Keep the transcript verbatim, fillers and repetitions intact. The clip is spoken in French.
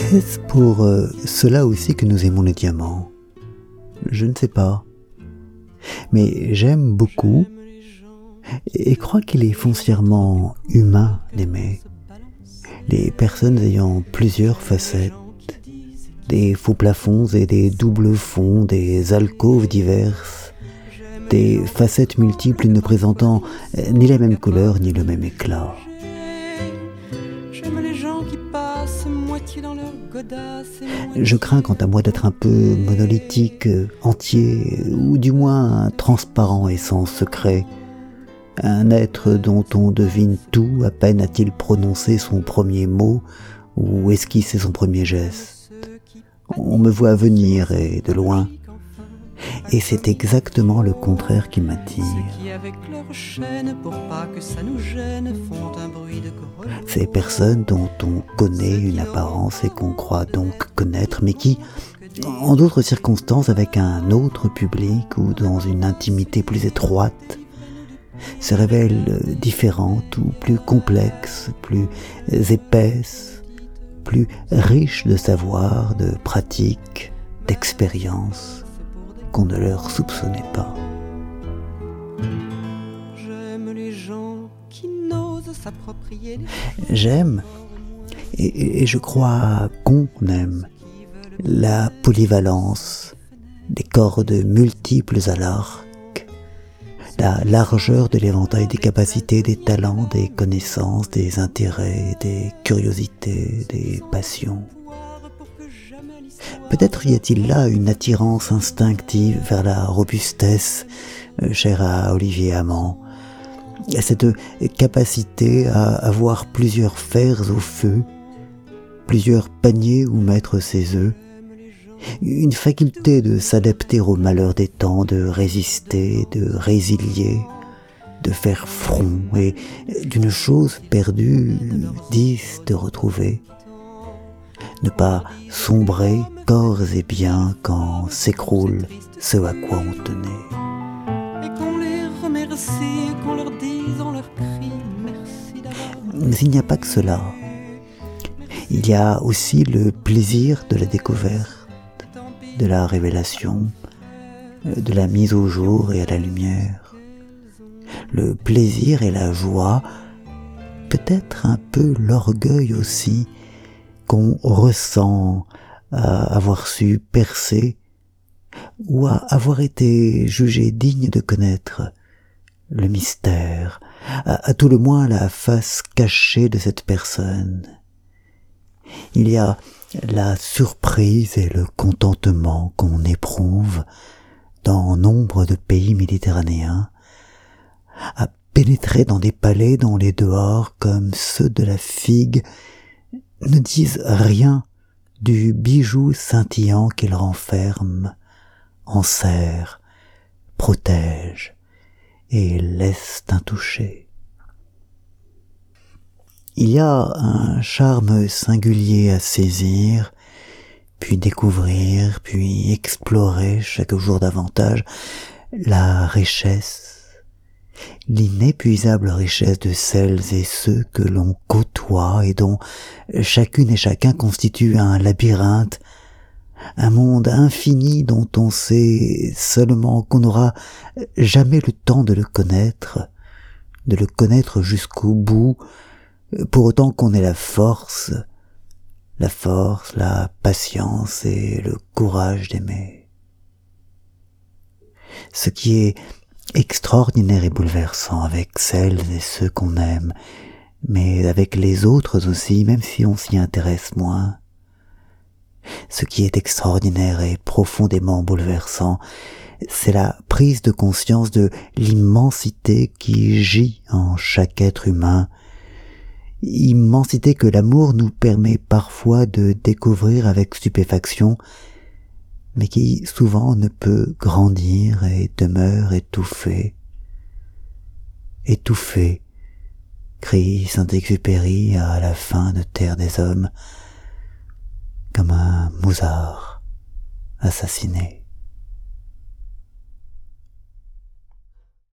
Est-ce pour euh, cela aussi que nous aimons le diamant? Je ne sais pas. Mais j'aime beaucoup et crois qu'il est foncièrement humain d'aimer. Les personnes ayant plusieurs facettes, des faux plafonds et des doubles fonds, des alcôves diverses, des facettes multiples ne présentant ni la même couleur ni le même éclat. Je crains quant à moi d'être un peu monolithique, entier, ou du moins transparent et sans secret. Un être dont on devine tout à peine a-t-il prononcé son premier mot ou esquissé son premier geste. On me voit venir et de loin. Et c'est exactement le contraire qui m'attire. Ces personnes dont on connaît une apparence et qu'on croit donc connaître, mais qui, en d'autres circonstances, avec un autre public ou dans une intimité plus étroite, se révèlent différentes ou plus complexes, plus épaisses, plus riches de savoir, de pratiques, d'expériences, qu'on ne leur soupçonnait pas. J'aime les gens qui n'osent s'approprier les... J'aime, et, et je crois qu'on aime, la polyvalence, des cordes multiples à l'arc, la largeur de l'éventail des capacités, des talents, des connaissances, des intérêts, des curiosités, des passions. Peut-être y a-t-il là une attirance instinctive vers la robustesse, euh, chère à Olivier Amand, cette capacité à avoir plusieurs fers au feu, plusieurs paniers où mettre ses œufs, une faculté de s'adapter aux malheurs des temps, de résister, de résilier, de faire front et d'une chose perdue, dix de retrouver. Ne pas sombrer corps et biens quand s'écroule ce à quoi on tenait. Et qu'on les remercie, qu'on leur dise en leur cri merci d'avoir... Mais il n'y a pas que cela. Il y a aussi le plaisir de la découverte, de la révélation, de la mise au jour et à la lumière. Le plaisir et la joie, peut-être un peu l'orgueil aussi, qu'on ressent à avoir su percer ou à avoir été jugé digne de connaître le mystère, à, à tout le moins la face cachée de cette personne. Il y a la surprise et le contentement qu'on éprouve dans nombre de pays méditerranéens à pénétrer dans des palais dont les dehors, comme ceux de la figue, ne disent rien du bijou scintillant qu'ils renferment, enserrent, protègent et laissent intouchés. Il y a un charme singulier à saisir, puis découvrir, puis explorer chaque jour davantage la richesse, l'inépuisable richesse de celles et ceux que l'on côtoie et dont chacune et chacun constitue un labyrinthe, un monde infini dont on sait seulement qu'on n'aura jamais le temps de le connaître, de le connaître jusqu'au bout, pour autant qu'on ait la force, la force, la patience et le courage d'aimer. Ce qui est extraordinaire et bouleversant avec celles et ceux qu'on aime, mais avec les autres aussi, même si on s'y intéresse moins. Ce qui est extraordinaire et profondément bouleversant, c'est la prise de conscience de l'immensité qui gît en chaque être humain, immensité que l'amour nous permet parfois de découvrir avec stupéfaction, mais qui souvent ne peut grandir et demeure étouffée. Étouffée, crie Saint-Exupéry à la fin de Terre des Hommes, comme un mousard assassiné.